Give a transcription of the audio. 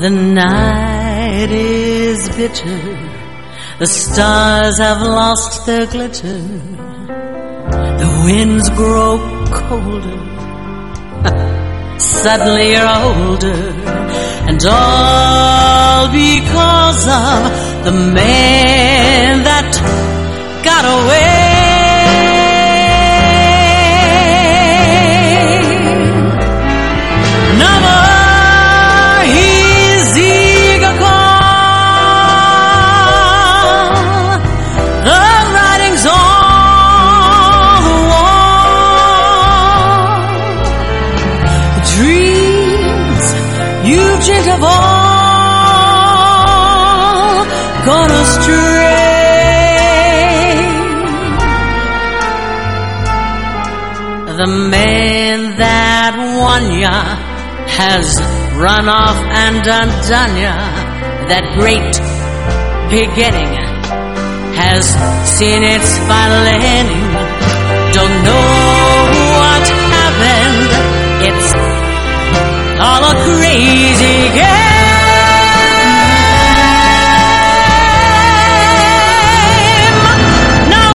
The night is bitter, the stars have lost their glitter, the winds grow colder, suddenly you're older, and all because of the man that got away. Of all gone astray. The man that won ya has run off and undone ya. That great beginning has seen its final ending.